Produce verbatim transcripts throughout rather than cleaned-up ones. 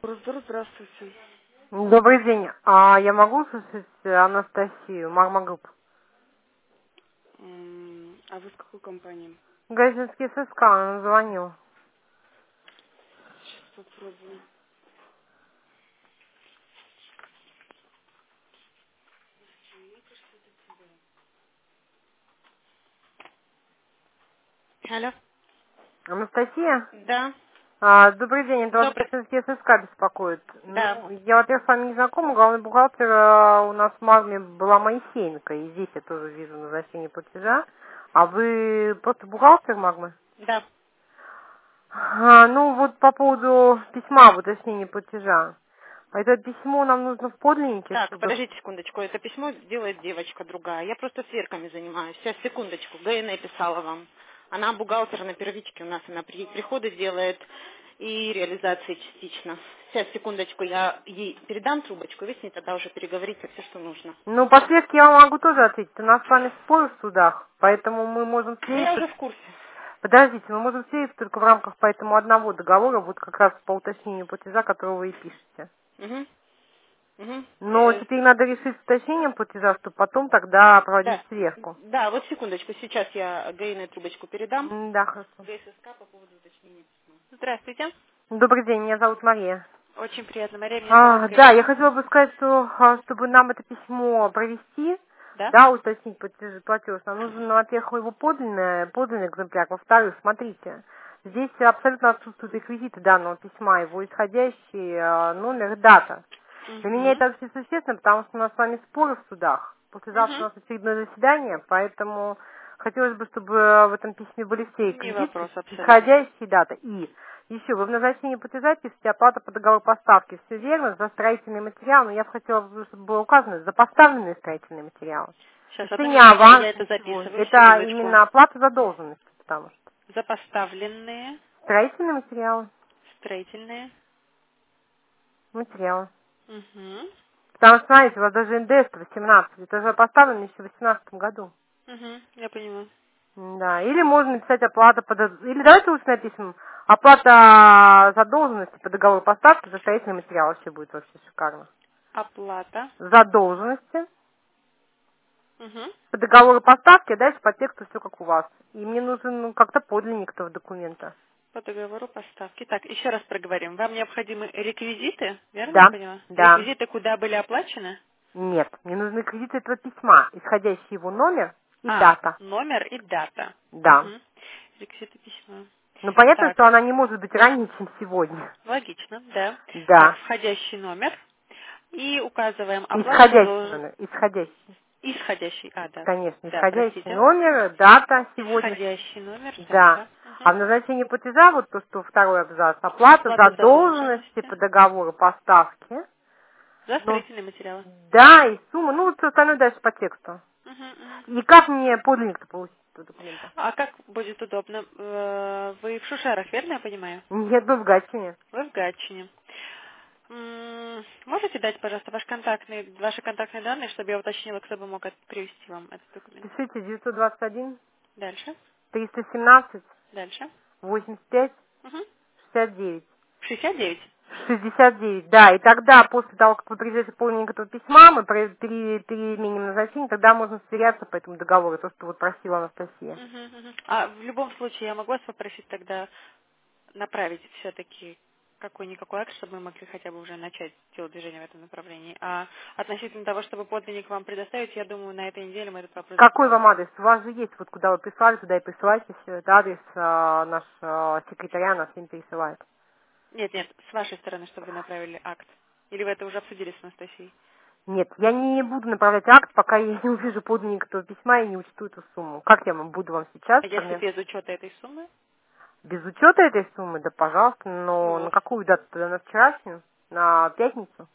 Разбор, здравствуйте. Добрый день. А я могу услышать Анастасию, Магма Групп? М, А вы с какой компании? Газинский ССК, он звонил. Сейчас попробую. Алло. Анастасия? Да, А, добрый день, это вас добрый. Газинский ССК беспокоит. Да. Ну, я, во-первых, с вами не знакома, главный бухгалтер а, у нас в Магме была Моисеенко, и здесь я тоже вижу назначение платежа. А вы просто бухгалтер Магмы? Да. А, ну, вот по поводу письма об уточнении платежа. Это письмо нам нужно в подлиннике, Так, чтобы... подождите секундочку. Это письмо делает девочка другая. Я просто сверками занимаюсь. Сейчас, секундочку. ГНЭ писала вам. Она бухгалтер на первичке у нас. Она при- приходы делает и реализации частично. Сейчас, секундочку. Я ей передам трубочку. Вы с ней тогда уже переговорите все, что нужно. Ну, по сверке я вам могу тоже ответить. У нас с вами спор в судах, поэтому мы можем Я свериться. уже в курсе. Подождите, мы можем свериться только в рамках поэтому одного договора, вот как раз по уточнению платежа, которого вы и пишете. Угу. Угу. Но теперь надо решить с уточнением платежа, чтобы потом тогда проводить Да, сверку. да, вот секундочку, сейчас я ГИН трубочку передам. М, Да, хорошо. ГССК по поводу уточнения письма. Здравствуйте. Добрый день, меня зовут Мария. Очень приятно, Мария, меня зовут А, Галина. да, я хотела бы сказать, что а, чтобы нам это письмо провести, Да? да, уточнить платеж, платеж, нам нужен, ну, во-первых, его подлинный, подлинный экземпляр, во-вторых, смотрите, здесь абсолютно отсутствуют реквизиты данного письма, его исходящий а, номер и дата. Для меня Угу. это очень существенно, потому что у нас с вами споры в судах. Послезавтра у Угу. нас очередное заседание, поэтому хотелось бы, чтобы в этом письме были все Не реквизиты, вопрос абсолютно. исходящие дата. И еще, вы в назначении платежа пишете оплата по договору поставки. Все верно, за строительный материал, но я бы хотела, чтобы было указано, за поставленные строительные материалы. То Сейчас, есть это одну не минуточку, аванс, я это ничего. записываю, Это секундочку. именно оплата задолженности, потому что Запоставленные строительные материалы, строительные. материалы. Угу. Потому что, смотрите, у вас даже эн дэ эс восемнадцать, это же поставлено еще в две тысячи восемнадцатом году. Угу. Я поняла. Да, или можно написать оплата по д- или давайте лучше напишем оплата задолженности по договору поставки за строительный материал, вообще будет вообще шикарно. Оплата. Задолженности Угу. по договору поставки, а дальше по тексту все как у вас. И мне нужен, ну, как-то подлинник этого документа. По договору поставки. Так, еще раз проговорим. Вам необходимы реквизиты, верно я Да, поняла? да. Реквизиты, куда были оплачены? Нет, мне нужны кредиты этого письма, исходящий его номер и А, дата. номер и дата. Да. Угу. Реквизиты письма. Ну, понятно, Так, что она не может быть ранее, чем сегодня. логично, да. Так, Да. входящий номер. И указываем оплата Исходящий задолжен... номер, исходящий. Исходящий, а, да. Конечно, Да, исходящий простите. номер, дата сегодня. Исходящий номер, Да. дата. А Угу. в назначении платежа, вот то, что второй абзац, оплата Оплата задолженности задолженности по договору поставки. за Ну, строительные материалы. да, и сумма, ну, вот все остальное дальше по тексту. Угу, угу. И как мне подлинник-то получить этого документа? А как будет удобно? Э, Вы в Шушерах, верно я понимаю? Нет, вы в Гатчине. Вы в Гатчине. М, Можете дать, пожалуйста, ваш контактный, ваши контактные данные, чтобы я уточнила, кто бы мог от- привести вам этот документ? Пишите девятьсот двадцать один Дальше. триста семнадцать Дальше. восемьдесят пять Угу. шестьдесят девять. шестьдесят девять. шестьдесят девять, да, и тогда, после того, как вы приезжаете подлинник этого письма, мы пере- пере- переменим назначение, тогда можно сверяться по этому договору, то, что вот просила Анастасия. Мгм, мгм. А в любом случае я могу вас попросить тогда направить все-таки какой-никакой акт, чтобы мы могли хотя бы уже начать делать движение в этом направлении. А относительно того, чтобы подлинник вам предоставить, я думаю, на этой неделе мы этот вопрос Какой закроем. вам адрес? У вас же есть, вот куда вы прислали, туда и присылайте все. Это адрес а, наш а, секретаря нас всем пересылает. Нет, нет, с вашей стороны, чтобы вы направили акт. Или вы это уже обсудили с Анастасией? Нет, я не буду направлять акт, пока я не увижу подлинник этого письма и не учту эту сумму. Как я вам буду вам сейчас? А если форми- без учета этой суммы? Без учета этой суммы, да пожалуйста, но Ну, на какую дату тогда? На вчерашнюю? На пятницу?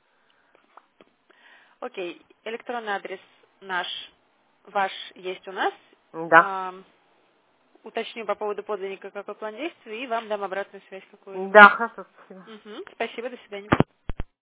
окей, электронный адрес наш, ваш есть у нас. Да. Ам, уточню по поводу подлинника, какой план действий, и вам дам обратную связь какую-либо. Да, хорошо, спасибо. Мгм. Спасибо, до свидания.